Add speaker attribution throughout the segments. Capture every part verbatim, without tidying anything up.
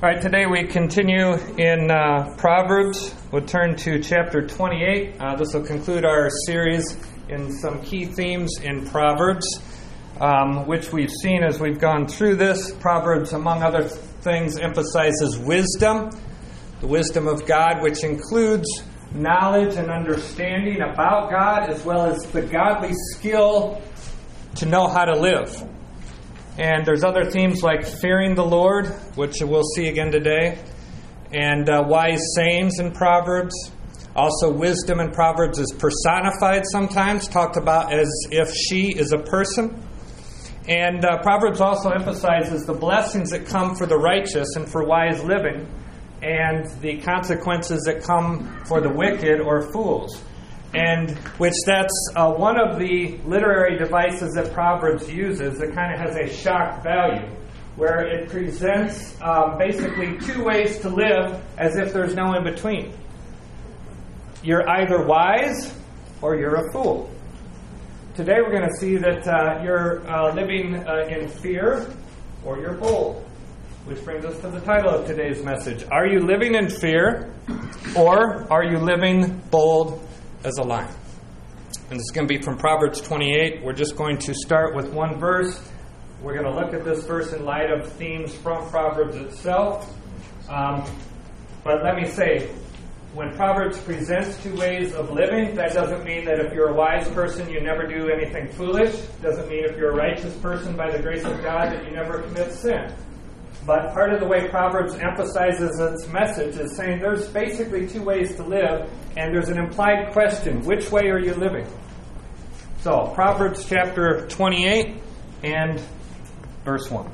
Speaker 1: All right, today we continue in uh, Proverbs. We'll turn to chapter twenty-eight. Uh, this will conclude our series in some key themes in Proverbs, um, which we've seen as we've gone through this. Proverbs, among other things, emphasizes wisdom, the wisdom of God, which includes knowledge and understanding about God, as well as the godly skill to know how to live. And there's other themes like fearing the Lord, which we'll see again today, and uh, wise sayings in Proverbs. Also, wisdom in Proverbs is personified sometimes, talked about as if she is a person. And uh, Proverbs also emphasizes the blessings that come for the righteous and for wise living, and the consequences that come for the wicked or fools. And which that's uh, one of the literary devices that Proverbs uses that kind of has a shock value, where it presents um, basically two ways to live as if there's no in between. You're either wise or you're a fool. Today we're going to see that uh, you're uh, living uh, in fear or you're bold, which brings us to the title of today's message. Are you living in fear or are you living bold as a lion? And this is going to be from Proverbs twenty-eight. We're just going to start with one verse. We're going to look at this verse in light of themes from Proverbs itself. Um, but let me say, when Proverbs presents two ways of living, that doesn't mean that if you're a wise person, you never do anything foolish. Doesn't mean if you're a righteous person by the grace of God that you never commit sin. But part of the way Proverbs emphasizes its message is saying there's basically two ways to live, and there's an implied question. Which way are you living? So, Proverbs chapter twenty-eight and verse one.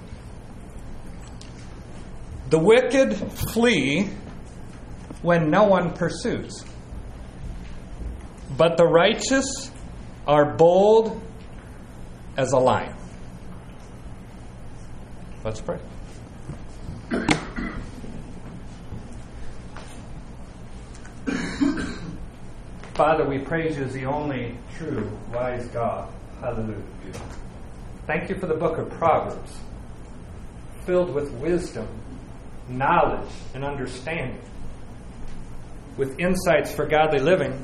Speaker 1: The wicked flee when no one pursues, but the righteous are bold as a lion. Let's pray. Father, we praise you as the only true, wise God. Hallelujah. Thank you for the book of Proverbs, filled with wisdom, knowledge, and understanding, with insights for godly living.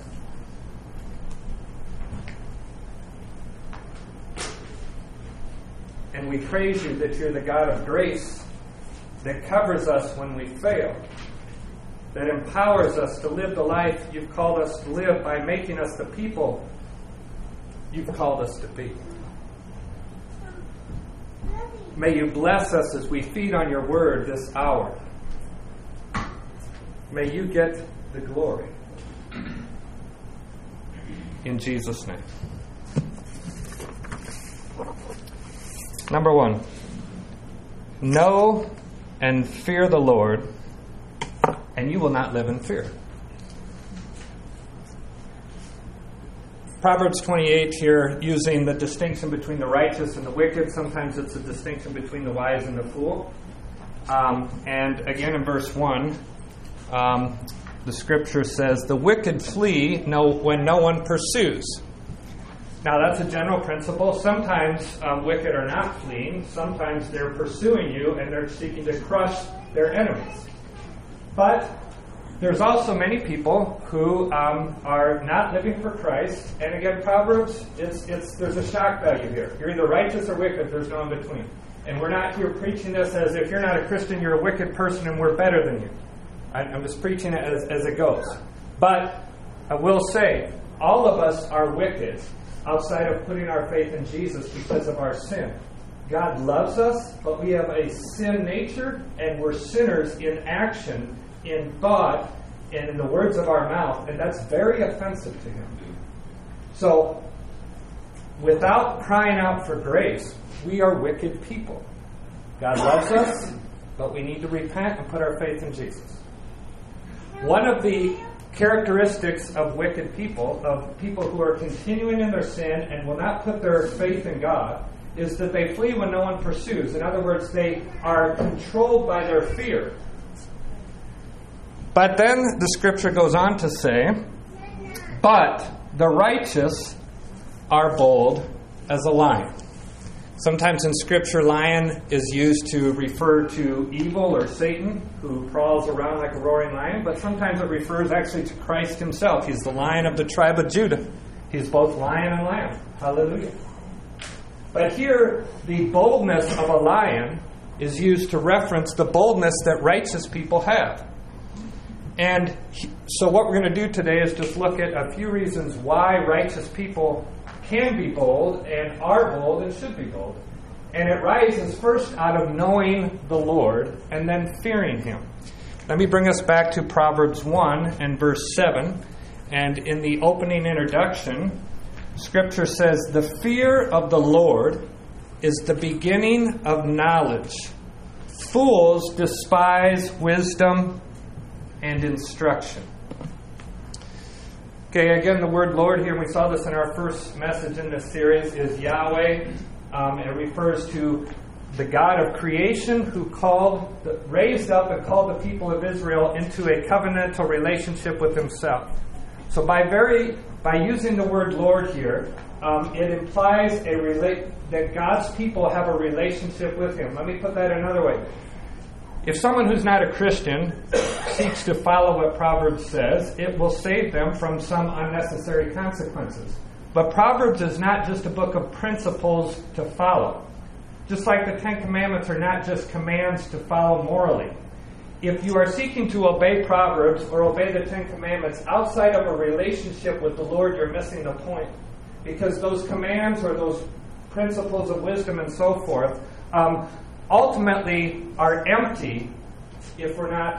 Speaker 1: And we praise you that you're the God of grace that covers us when we fail, that empowers us to live the life you've called us to live by making us the people you've called us to be. May you bless us as we feed on your word this hour. May you get the glory. In Jesus' name. Number one, know and fear the Lord, and you will not live in fear. Proverbs twenty-eight here, using the distinction between the righteous and the wicked. Sometimes it's a distinction between the wise and the fool. Um, and again in verse one, um, the scripture says, the wicked flee no, when no one pursues. Now that's a general principle. Sometimes um, wicked are not fleeing. Sometimes they're pursuing you and they're seeking to crush their enemies. But there's also many people who um, are not living for Christ. And again, Proverbs, it's it's there's a shock value here. You're either righteous or wicked. There's no in between. And we're not here preaching this as if you're not a Christian, you're a wicked person and we're better than you. I, I'm just preaching it as, as it goes. But I will say, all of us are wicked outside of putting our faith in Jesus because of our sin. God loves us, but we have a sin nature, and we're sinners in action, in thought, and in the words of our mouth, and that's very offensive to Him. So, without crying out for grace, we are wicked people. God loves us, but we need to repent and put our faith in Jesus. One of the characteristics of wicked people, of people who are continuing in their sin and will not put their faith in God, is that they flee when no one pursues. In other words, they are controlled by their fear. But then the scripture goes on to say, but the righteous are bold as a lion. Sometimes in Scripture, lion is used to refer to evil or Satan, who prowls around like a roaring lion, but sometimes it refers actually to Christ himself. He's the Lion of the tribe of Judah. He's both lion and lamb. Hallelujah. But here, the boldness of a lion is used to reference the boldness that righteous people have. And so what we're going to do today is just look at a few reasons why righteous people can be bold and are bold and should be bold. And it rises first out of knowing the Lord and then fearing him. Let me bring us back to Proverbs one and verse seven. And in the opening introduction, Scripture says, "The fear of the Lord is the beginning of knowledge. Fools despise wisdom and instruction." Okay, again, the word Lord here, we saw this in our first message in this series, is Yahweh. Um, it refers to the God of creation who called, raised up and called the people of Israel into a covenantal relationship with himself. So by very by using the word Lord here, um, it implies a rela- that God's people have a relationship with him. Let me put that another way. If someone who's not a Christian seeks to follow what Proverbs says, it will save them from some unnecessary consequences. But Proverbs is not just a book of principles to follow. Just like the Ten Commandments are not just commands to follow morally. If you are seeking to obey Proverbs or obey the Ten Commandments outside of a relationship with the Lord, you're missing the point. Because those commands or those principles of wisdom and so forth um, ultimately are empty if we're not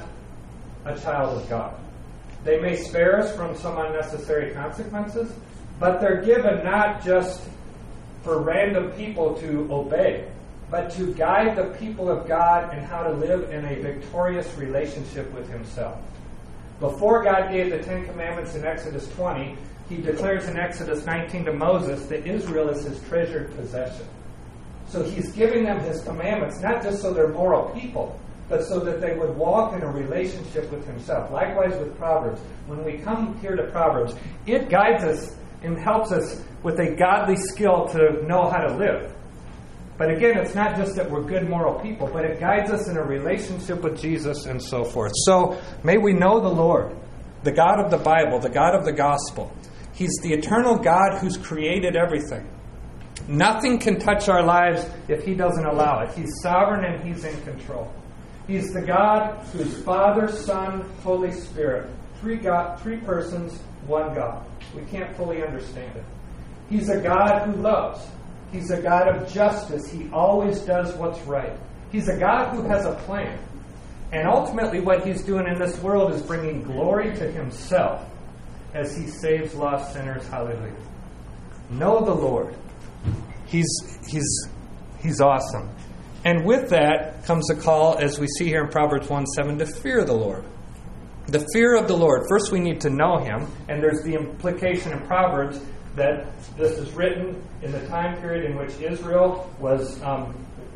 Speaker 1: a child of God. They may spare us from some unnecessary consequences, but they're given not just for random people to obey, but to guide the people of God in how to live in a victorious relationship with himself. Before God gave the Ten Commandments in Exodus twenty, he declares in Exodus nineteen to Moses that Israel is his treasured possession. So he's giving them his commandments, not just so they're moral people, but so that they would walk in a relationship with himself. Likewise with Proverbs. When we come here to Proverbs, it guides us and helps us with a godly skill to know how to live. But again, it's not just that we're good moral people, but it guides us in a relationship with Jesus and so forth. So may we know the Lord, the God of the Bible, the God of the gospel. He's the eternal God who's created everything. Nothing can touch our lives if he doesn't allow it. He's sovereign and he's in control. He's the God who's Father, Son, Holy Spirit. Three God, three persons, one God. We can't fully understand it. He's a God who loves. He's a God of justice. He always does what's right. He's a God who has a plan. And ultimately what he's doing in this world is bringing glory to himself as he saves lost sinners. Hallelujah. Know the Lord. He's he's he's awesome. And with that comes a call, as we see here in Proverbs one seven, to fear the Lord. The fear of the Lord. First we need to know him, and there's the implication in Proverbs that this is written in the time period in which Israel was um,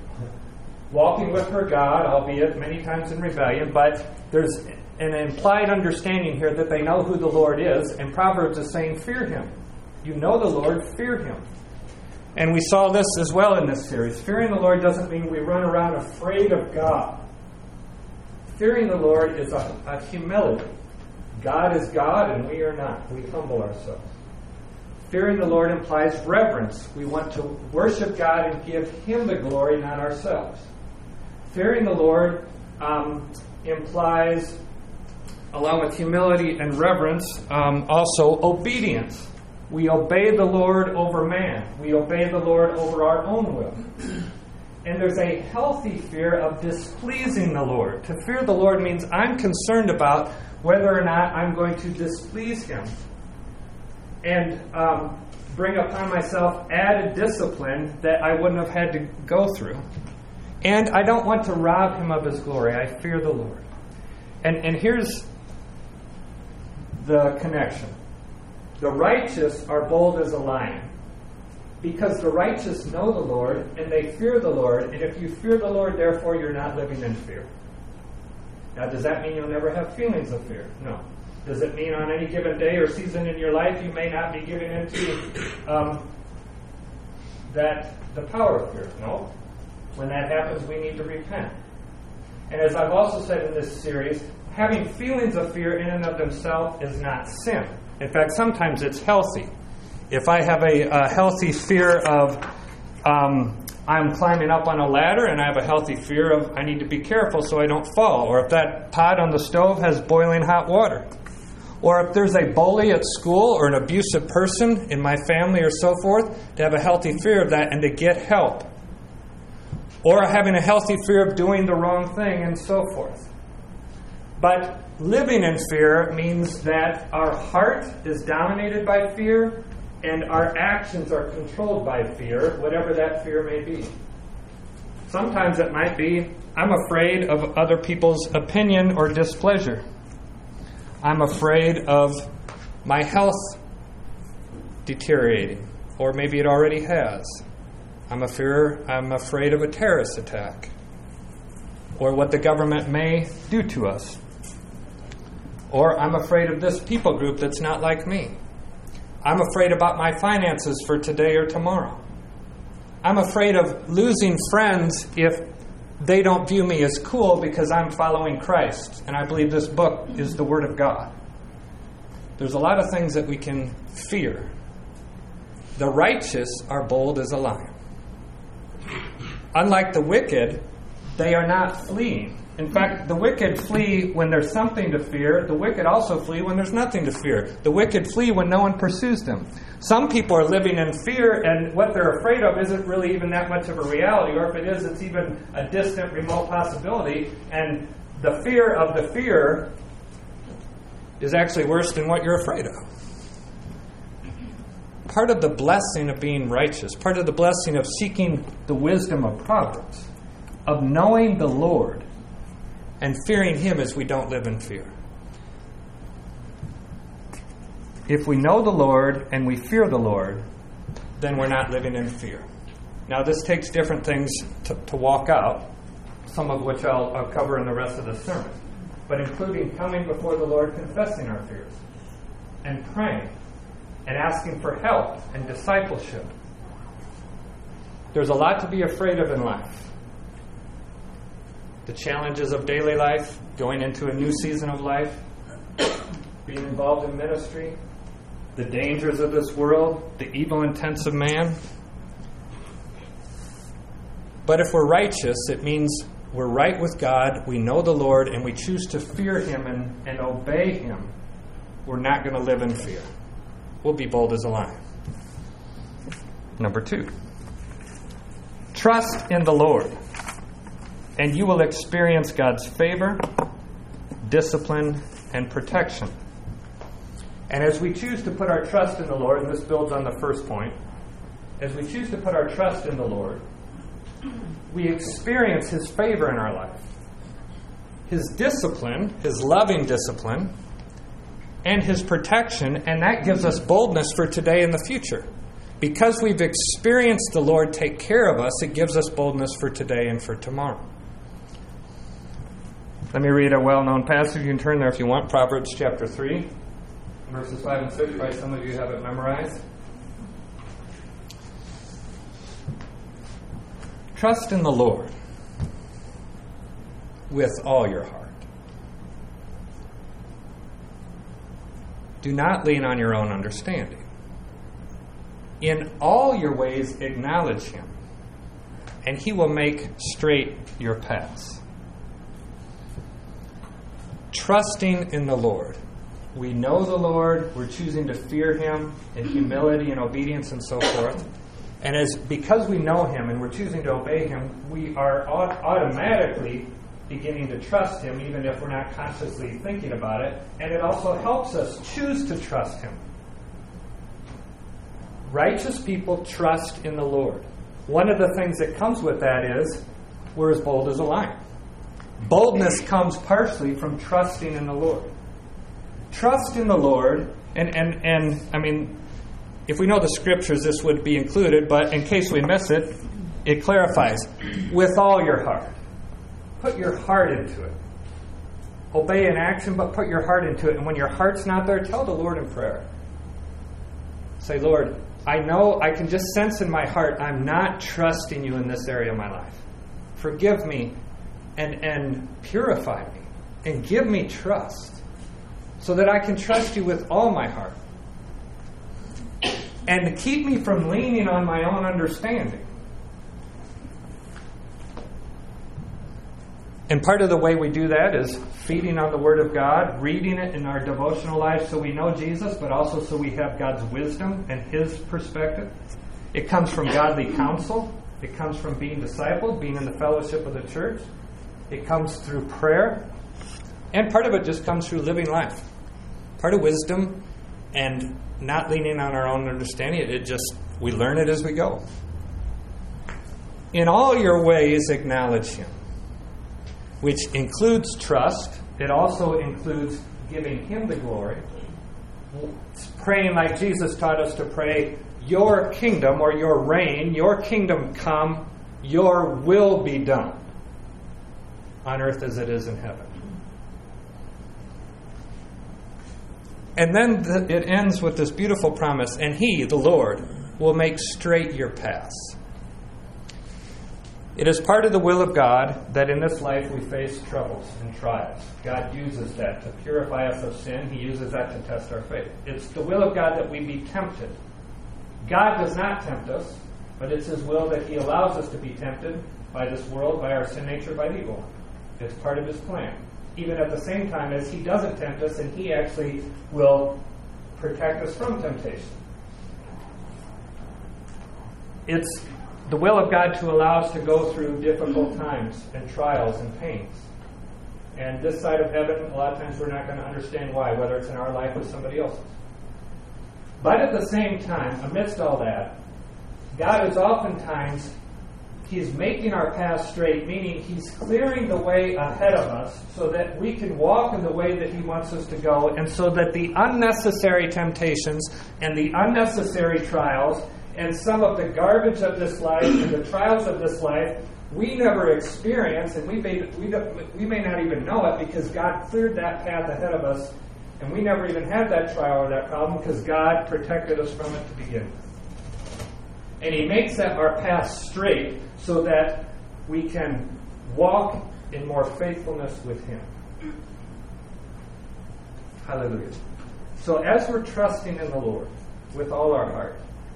Speaker 1: walking with her God, albeit many times in rebellion, but there's an implied understanding here that they know who the Lord is, and Proverbs is saying, fear him. You know the Lord, fear him. And we saw this as well in this series. Fearing the Lord doesn't mean we run around afraid of God. Fearing the Lord is a, a humility. God is God and we are not. We humble ourselves. Fearing the Lord implies reverence. We want to worship God and give him the glory, not ourselves. Fearing the Lord um, implies, along with humility and reverence, um, also obedience. We obey the Lord over man. We obey the Lord over our own will. And there's a healthy fear of displeasing the Lord. To fear the Lord means I'm concerned about whether or not I'm going to displease him and um, bring upon myself added discipline that I wouldn't have had to go through. And I don't want to rob him of his glory. I fear the Lord. And, and here's the connection. The righteous are bold as a lion because the righteous know the Lord and they fear the Lord. And if you fear the Lord, therefore, you're not living in fear. Now, does that mean you'll never have feelings of fear? No. Does it mean on any given day or season in your life you may not be giving into um, that the power of fear? No. When that happens, we need to repent. And as I've also said in this series, having feelings of fear in and of themselves is not sin. In fact, sometimes it's healthy. If I have a, a healthy fear of um, I'm climbing up on a ladder, and I have a healthy fear of I need to be careful so I don't fall, or if that pot on the stove has boiling hot water, or if there's a bully at school or an abusive person in my family or so forth, to have a healthy fear of that and to get help. Or having a healthy fear of doing the wrong thing and so forth. But living in fear means that our heart is dominated by fear and our actions are controlled by fear, whatever that fear may be. Sometimes it might be, I'm afraid of other people's opinion or displeasure. I'm afraid of my health deteriorating, or maybe it already has. I'm, a fear, I'm afraid of a terrorist attack, or what the government may do to us. Or I'm afraid of this people group that's not like me. I'm afraid about my finances for today or tomorrow. I'm afraid of losing friends if they don't view me as cool because I'm following Christ, and I believe this book is the Word of God. There's a lot of things that we can fear. The righteous are bold as a lion. Unlike the wicked, they are not fleeing. In fact, the wicked flee when there's something to fear. The wicked also flee when there's nothing to fear. The wicked flee when no one pursues them. Some people are living in fear, and what they're afraid of isn't really even that much of a reality, or if it is, it's even a distant, remote possibility. And the fear of the fear is actually worse than what you're afraid of. Part of the blessing of being righteous, part of the blessing of seeking the wisdom of Proverbs, of knowing the Lord and fearing Him, is we don't live in fear. If we know the Lord and we fear the Lord, then we're not living in fear. Now, this takes different things to, to walk out, some of which I'll, I'll cover in the rest of the sermon, but including coming before the Lord, confessing our fears, and praying, and asking for help and discipleship. There's a lot to be afraid of in life. The challenges of daily life, going into a new season of life, being involved in ministry, the dangers of this world, the evil intents of man. But if we're righteous, it means we're right with God, we know the Lord, and we choose to fear Him and, and obey Him. We're not going to live in fear. We'll be bold as a lion. Number two, trust in the Lord, and you will experience God's favor, discipline, and protection. And as we choose to put our trust in the Lord, and this builds on the first point, as we choose to put our trust in the Lord, we experience His favor in our life. His discipline, His loving discipline, and His protection, and that gives us boldness for today and the future. Because we've experienced the Lord take care of us, it gives us boldness for today and for tomorrow. Let me read a well-known passage. You can turn there if you want. Proverbs chapter three, verses five and six. Probably some of you have it memorized. Trust in the Lord with all your heart. Do not lean on your own understanding. In all your ways acknowledge Him, and He will make straight your paths. Trusting in the Lord. We know the Lord, we're choosing to fear Him in humility and obedience and so forth. And as because we know Him and we're choosing to obey Him, we are automatically beginning to trust Him, even if we're not consciously thinking about it. And it also helps us choose to trust Him. Righteous people trust in the Lord. One of the things that comes with that is we're as bold as a lion. Boldness comes partially from trusting in the Lord. Trust in the Lord, and, and, and I mean, if we know the Scriptures, this would be included, but in case we miss it, it clarifies. With all your heart. Put your heart into it. Obey in action, but put your heart into it. And when your heart's not there, tell the Lord in prayer. Say, Lord, I know, I can just sense in my heart, I'm not trusting you in this area of my life. Forgive me and, and purify me and give me trust so that I can trust you with all my heart. And to keep me from leaning on my own understanding. And part of the way we do that is feeding on the Word of God, reading it in our devotional life so we know Jesus, but also so we have God's wisdom and His perspective. It comes from godly counsel. It comes from being discipled, being in the fellowship of the church. It comes through prayer. And part of it just comes through living life. Part of wisdom and not leaning on our own understanding, it just, we learn it as we go. In all your ways, acknowledge Him, which includes trust. It also includes giving Him the glory. Praying like Jesus taught us to pray, your kingdom or your reign, your kingdom come, your will be done on earth as it is in heaven. And then the, it ends with this beautiful promise, and He, the Lord, will make straight your paths. It is part of the will of God that in this life we face troubles and trials. God uses that to purify us of sin. He uses that to test our faith. It's the will of God that we be tempted. God does not tempt us, but it's His will that He allows us to be tempted by this world, by our sin nature, by the evil one. It's part of His plan. Even at the same time as He doesn't tempt us, and He actually will protect us from temptation. It's the will of God to allow us to go through difficult times and trials and pains. And this side of heaven, a lot of times we're not going to understand why, whether it's in our life or somebody else's. But at the same time, amidst all that, God is oftentimes, He's making our path straight, meaning He's clearing the way ahead of us so that we can walk in the way that He wants us to go, and so that the unnecessary temptations and the unnecessary trials and some of the garbage of this life and the trials of this life we never experience, and we may, we, don't, we may not even know it because God cleared that path ahead of us, and we never even had that trial or that problem because God protected us from it to begin with. And He makes that our path straight so that we can walk in more faithfulness with Him. Hallelujah. So as we're trusting in the Lord with all our heart,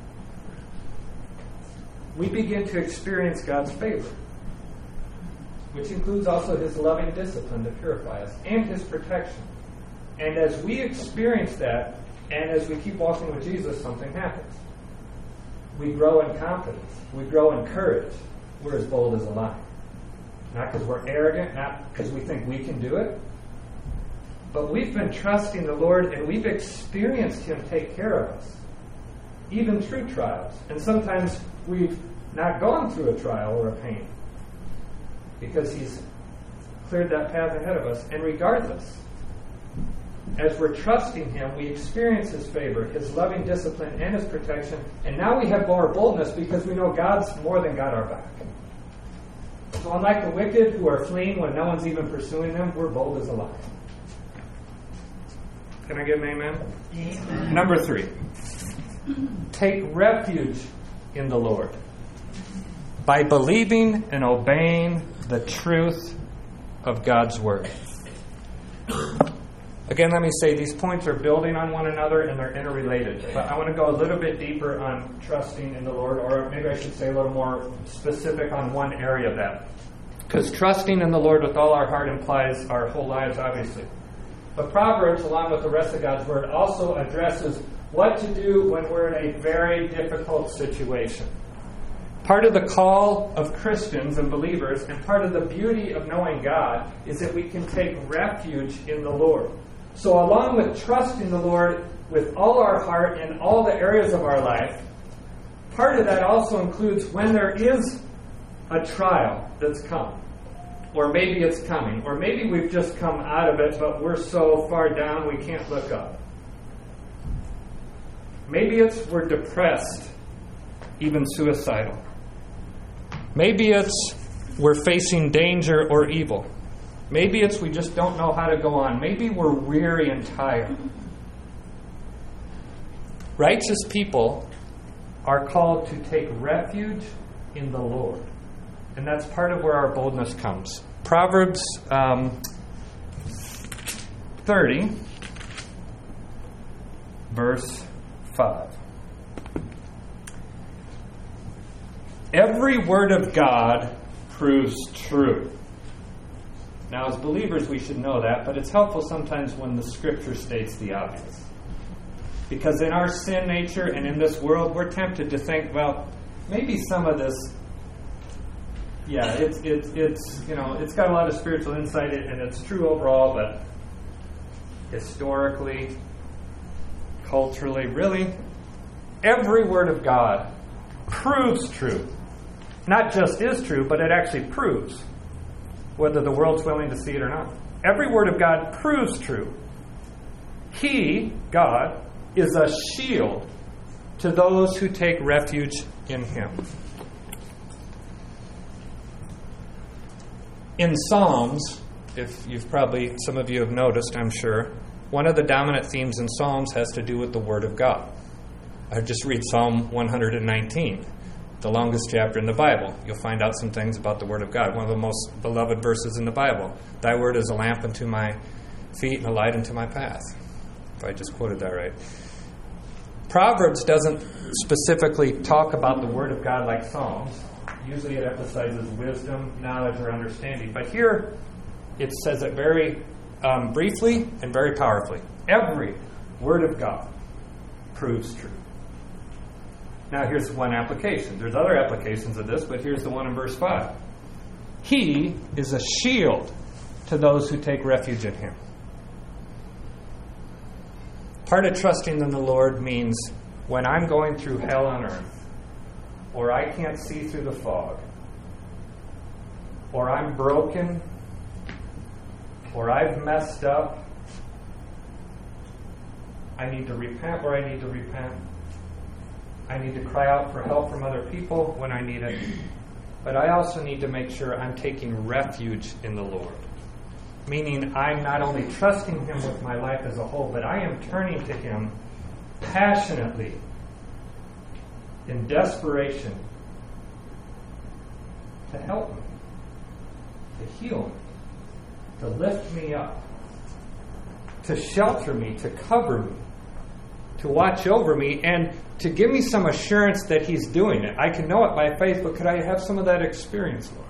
Speaker 1: we begin to experience God's favor, which includes also His loving discipline to purify us and His protection. And as we experience that, and as we keep walking with Jesus, something happens. We grow in confidence. We grow in courage. We're as bold as a lion. Not because we're arrogant, not because we think we can do it, but we've been trusting the Lord, and we've experienced Him take care of us, even through trials. And sometimes we've not gone through a trial or a pain because He's cleared that path ahead of us. And regardless, as we're trusting Him, we experience His favor, His loving discipline, and His protection. And now we have more boldness because we know God's more than got our back. So unlike the wicked who are fleeing when no one's even pursuing them, we're bold as a lion. Can I get an amen? Amen. Number three. Take refuge in the Lord by believing and obeying the truth of God's Word. Again, let me say these points are building on one another and they're interrelated. But I want to go a little bit deeper on trusting in the Lord, or maybe I should say a little more specific on one area of that. Because trusting in the Lord with all our heart implies our whole lives, obviously. But Proverbs, along with the rest of God's Word, also addresses what to do when we're in a very difficult situation. Part of the call of Christians and believers, and part of the beauty of knowing God, is that we can take refuge in the Lord. So along with trusting the Lord with all our heart in all the areas of our life, part of that also includes when there is a trial that's come. Or maybe it's coming. Or maybe we've just come out of it, but we're so far down we can't look up. Maybe it's we're depressed, even suicidal. Maybe it's we're facing danger or evil. Maybe it's we just don't know how to go on. Maybe we're weary and tired. Righteous people are called to take refuge in the Lord. And that's part of where our boldness comes. Proverbs um, thirty, verse five. Every word of God proves true. Now, as believers, we should know that, but it's helpful sometimes when the Scripture states the obvious. Because in our sin nature and in this world, we're tempted to think, well, maybe some of this, yeah, it's it's it's you know, it's got a lot of spiritual insight and it's true overall, but historically, culturally, really, every word of God proves true. Not just is true, but it actually proves, whether the world's willing to see it or not. Every word of God proves true. He, God, is a shield to those who take refuge in Him. In Psalms, if you've probably, some of you have noticed, I'm sure, one of the dominant themes in Psalms has to do with the Word of God. I just read Psalm one hundred nineteen, the longest chapter in the Bible. You'll find out some things about the Word of God. One of the most beloved verses in the Bible. Thy Word is a lamp unto my feet and a light unto my path. If I just quoted that right. Proverbs doesn't specifically talk about the Word of God like Psalms. Usually it emphasizes wisdom, knowledge, or understanding. But here it says it very um, briefly and very powerfully. Every Word of God proves true. Now here's one application. There's other applications of this, but here's the one in verse five. He is a shield to those who take refuge in Him. Part of trusting in the Lord means when I'm going through hell on earth, or I can't see through the fog, or I'm broken, or I've messed up, I need to repent where I need to repent. I need to cry out for help from other people when I need it. But I also need to make sure I'm taking refuge in the Lord. Meaning I'm not only trusting Him with my life as a whole, but I am turning to Him passionately, in desperation, to help me, to heal me, to lift me up, to shelter me, to cover me, to watch over me, and to give me some assurance that He's doing it. I can know it by faith, but could I have some of that experience, Lord?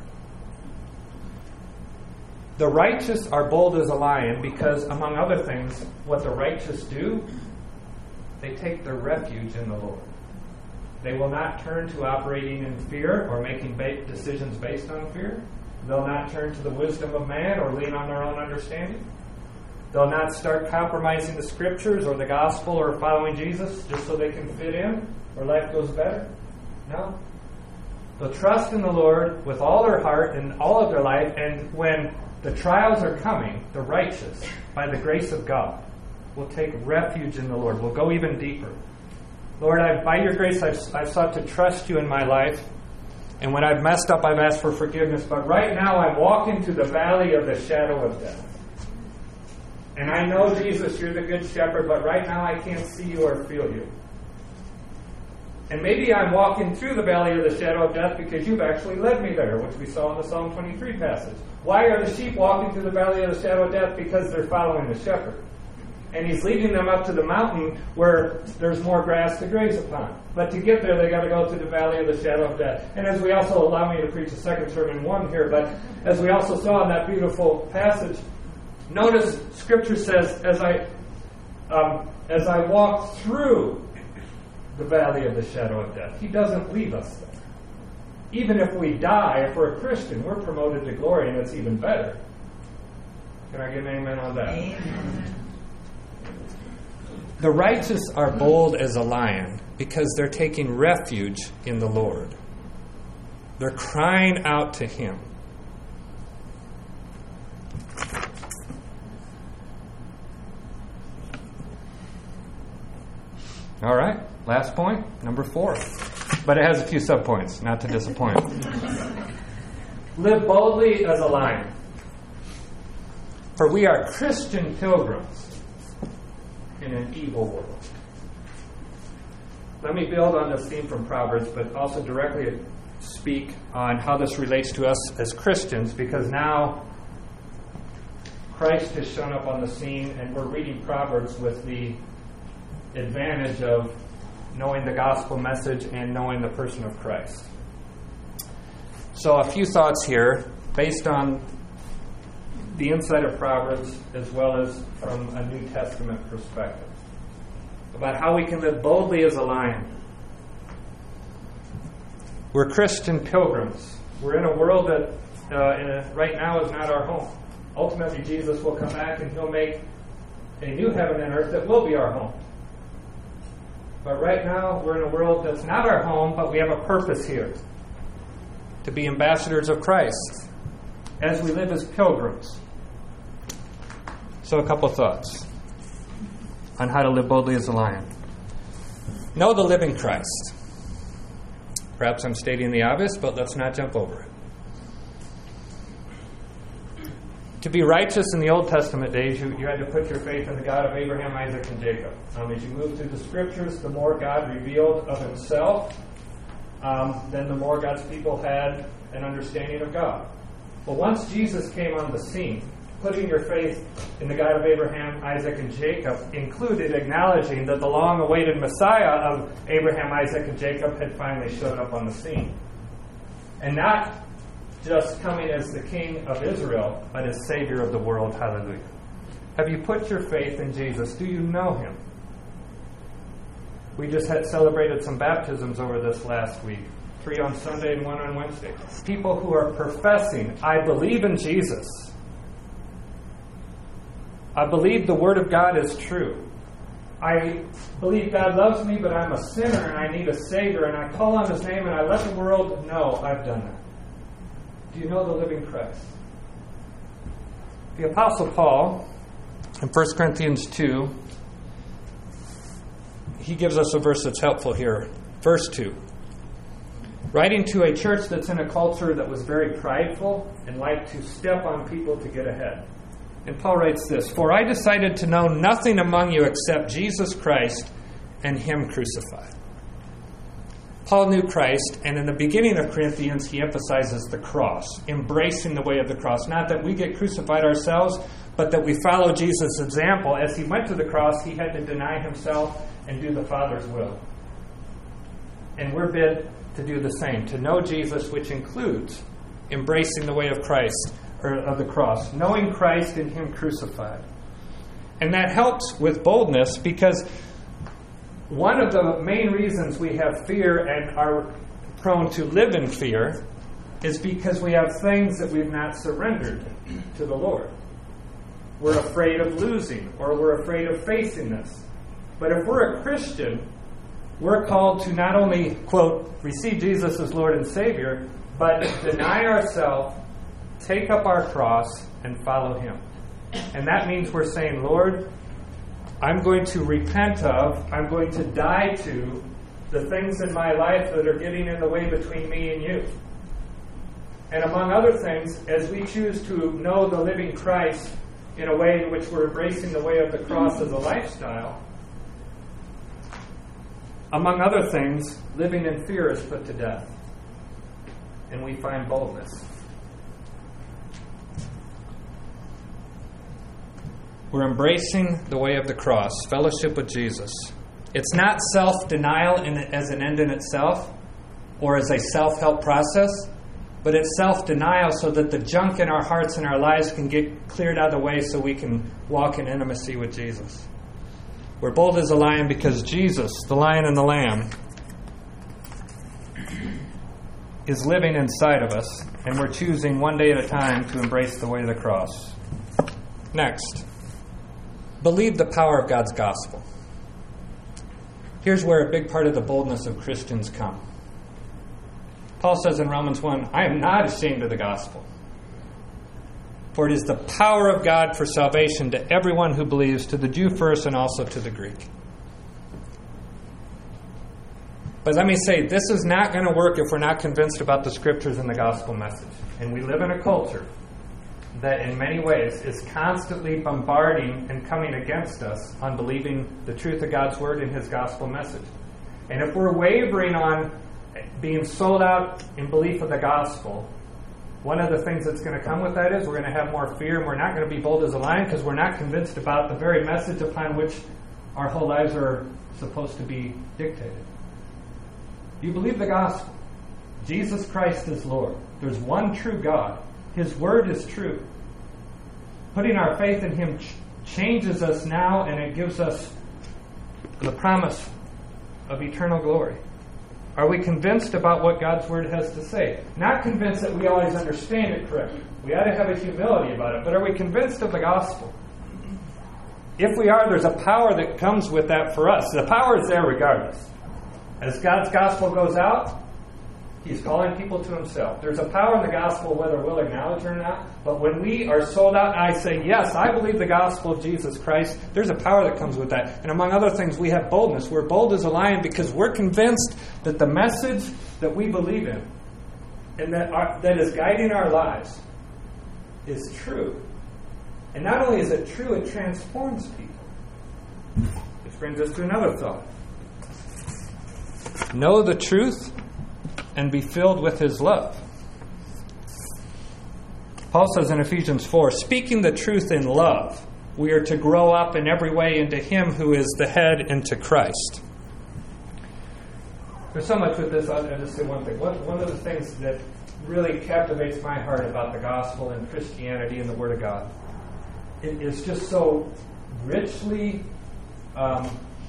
Speaker 1: The righteous are bold as a lion because, among other things, what the righteous do, they take their refuge in the Lord. They will not turn to operating in fear or making ba- decisions based on fear. They'll not turn to the wisdom of man or lean on their own understanding. They'll not start compromising the Scriptures or the gospel or following Jesus just so they can fit in or life goes better. No. They'll trust in the Lord with all their heart and all of their life, and when the trials are coming, the righteous, by the grace of God, will take refuge in the Lord. Will go even deeper. Lord, I've, by your grace, I've, I've sought to trust you in my life. And when I've messed up, I've asked for forgiveness. But right now, I'm walking through the valley of the shadow of death. And I know, Jesus, you're the good shepherd, but right now I can't see you or feel you. And maybe I'm walking through the valley of the shadow of death because you've actually led me there, which we saw in the Psalm twenty-three passage. Why are the sheep walking through the valley of the shadow of death? Because they're following the shepherd. And he's leading them up to the mountain where there's more grass to graze upon. But to get there, they got to go through the valley of the shadow of death. And as we also, allow me to preach a second sermon one here, but as we also saw in that beautiful passage, notice Scripture says, as I um, as I walk through the valley of the shadow of death, He doesn't leave us there. Even if we die, if we're a Christian, we're promoted to glory, and it's even better. Can I get an amen on that? Amen. The righteous are bold as a lion because they're taking refuge in the Lord. They're crying out to Him. All right, last point, number four. But it has a few subpoints, not to disappoint. Live boldly as a lion. For we are Christian pilgrims in an evil world. let me build on this theme from Proverbs, but also directly speak on how this relates to us as Christians, because now Christ has shown up on the scene, and we're reading Proverbs with the advantage of knowing the gospel message and knowing the person of Christ. So a few thoughts here based on the insight of Proverbs as well as from a New Testament perspective about how we can live boldly as a lion. We're Christian pilgrims. We're in a world that uh, in a, right now is not our home. Ultimately, Jesus will come back and He'll make a new heaven and earth that will be our home. But right now, we're in a world that's not our home, but we have a purpose here. To be ambassadors of Christ as we live as pilgrims. So a couple thoughts on how to live boldly as a lion. Know the living Christ. Perhaps I'm stating the obvious, but let's not jump over it. To be righteous in the Old Testament days, you, you had to put your faith in the God of Abraham, Isaac, and Jacob. Um, as you move through the Scriptures, the more God revealed of Himself, um, then the more God's people had an understanding of God. Well, once Jesus came on the scene, putting your faith in the God of Abraham, Isaac, and Jacob included acknowledging that the long-awaited Messiah of Abraham, Isaac, and Jacob had finally showed up on the scene. And not just coming as the King of Israel, but as Savior of the world. Hallelujah. Have you put your faith in Jesus? Do you know Him? We just had celebrated some baptisms over this last week. Three on Sunday and one on Wednesday. People who are professing, I believe in Jesus. I believe the Word of God is true. I believe God loves me, but I'm a sinner and I need a Savior, and I call on His name and I let the world know I've done that. Do you know the living Christ? The Apostle Paul, in First Corinthians two, he gives us a verse that's helpful here. Verse two. Writing to a church that's in a culture that was very prideful and liked to step on people to get ahead. And Paul writes this, For I decided to know nothing among you except Jesus Christ and Him crucified. Paul knew Christ, and in the beginning of Corinthians, he emphasizes the cross, embracing the way of the cross. Not that we get crucified ourselves, but that we follow Jesus' example. As He went to the cross, He had to deny Himself and do the Father's will. And we're bid to do the same, to know Jesus, which includes embracing the way of Christ, or of the cross, knowing Christ and Him crucified. And that helps with boldness, because one of the main reasons we have fear and are prone to live in fear is because we have things that we've not surrendered to the Lord. We're afraid of losing, or we're afraid of facing this. But if we're a Christian, we're called to not only, quote, receive Jesus as Lord and Savior, but deny ourselves, take up our cross, and follow Him. And that means we're saying, Lord, I'm going to repent of, I'm going to die to the things in my life that are getting in the way between me and you. And among other things, as we choose to know the living Christ in a way in which we're embracing the way of the cross as a lifestyle, among other things, living in fear is put to death. And we find boldness. We're embracing the way of the cross, fellowship with Jesus. It's not self-denial in, as an end in itself or as a self-help process, but it's self-denial so that the junk in our hearts and our lives can get cleared out of the way so we can walk in intimacy with Jesus. We're bold as a lion because Jesus, the lion and the lamb, is living inside of us, and we're choosing one day at a time to embrace the way of the cross. Next. Believe the power of God's gospel. Here's where a big part of the boldness of Christians come. Paul says in Romans one, I am not ashamed of the gospel, for it is the power of God for salvation to everyone who believes, to the Jew first and also to the Greek. But let me say, this is not going to work if we're not convinced about the Scriptures and the gospel message. And we live in a culture that in many ways is constantly bombarding and coming against us on believing the truth of God's Word and His gospel message. And if we're wavering on being sold out in belief of the gospel, one of the things that's going to come with that is we're going to have more fear, and we're not going to be bold as a lion because we're not convinced about the very message upon which our whole lives are supposed to be dictated. You believe the gospel. Jesus Christ is Lord. There's one true God. His word is true. Putting our faith in Him ch- changes us now, and it gives us the promise of eternal glory. Are we convinced about what God's word has to say? Not convinced that we always understand it correctly. We ought to have a humility about it. But are we convinced of the gospel? If we are, there's a power that comes with that for us. The power is there regardless. As God's gospel goes out, He's calling people to Himself. There's a power in the gospel whether we'll acknowledge it or not. But when we are sold out, I say, yes, I believe the gospel of Jesus Christ, there's a power that comes with that. And among other things, we have boldness. We're bold as a lion because we're convinced that the message that we believe in and that, our, that is guiding our lives is true. And not only is it true, it transforms people. Which brings us to another thought. Know the truth and be filled with His love. Paul says in Ephesians four, speaking the truth in love, we are to grow up in every way into Him who is the head, into Christ. There's so much with this. I'll just say one thing. One, one of the things that really captivates my heart about the gospel and Christianity and the Word of God, it is just so richly um,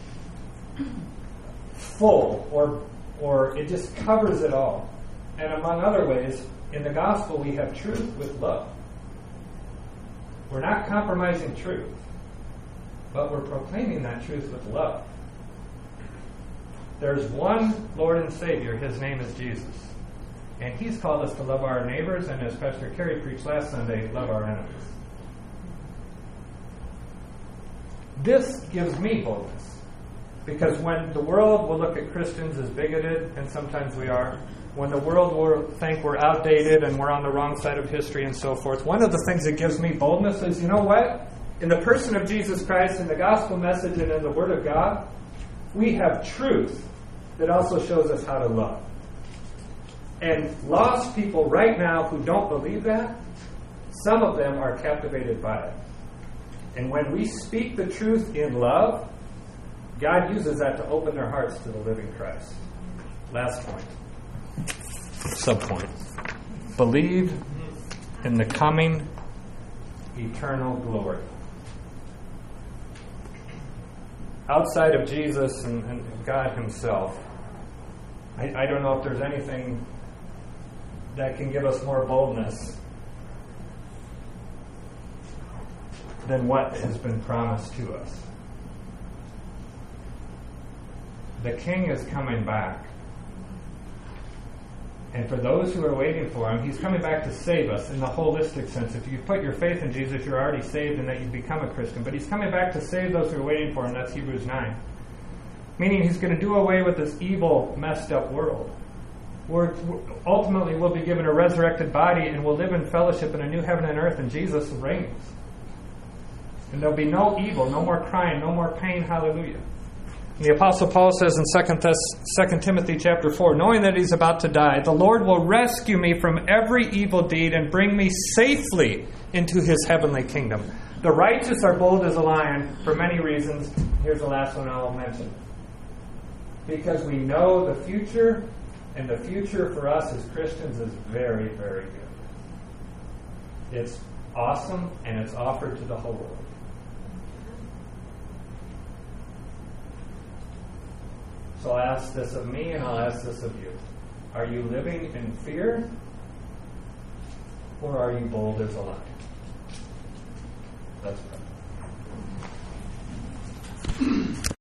Speaker 1: full, or or it just covers it all. And among other ways, in the gospel we have truth with love. We're not compromising truth, but we're proclaiming that truth with love. There's one Lord and Savior. His name is Jesus. And He's called us to love our neighbors, and as Pastor Kerry preached last Sunday, love our enemies. This gives me boldness. Because when the world will look at Christians as bigoted, and sometimes we are, when the world will think we're outdated and we're on the wrong side of history and so forth, one of the things that gives me boldness is, you know what? In the person of Jesus Christ, in the gospel message, and in the Word of God, we have truth that also shows us how to love. And lost people right now who don't believe that, some of them are captivated by it. And when we speak the truth in love, God uses that to open their hearts to the living Christ. Last point. Subpoint. Believe in the coming eternal glory. Outside of Jesus and, and God Himself, I, I don't know if there's anything that can give us more boldness than what has been promised to us. The King is coming back. And for those who are waiting for Him, He's coming back to save us in the holistic sense. If you put your faith in Jesus, you're already saved and that you've become a Christian. But He's coming back to save those who are waiting for Him. That's Hebrews nine. Meaning He's going to do away with this evil, messed up world. Where ultimately we'll be given a resurrected body and we'll live in fellowship in a new heaven and earth, and Jesus reigns. And there'll be no evil, no more crying, no more pain. Hallelujah. The Apostle Paul says in Second Timothy chapter four, knowing that he's about to die, the Lord will rescue me from every evil deed and bring me safely into His heavenly kingdom. The righteous are bold as a lion for many reasons. Here's the last one I'll mention. Because we know the future, and the future for us as Christians is very, very good. It's awesome, and it's offered to the whole world. So I'll ask this of me, and I'll ask this of you. Are you living in fear, or are you bold as a lion? Let's pray.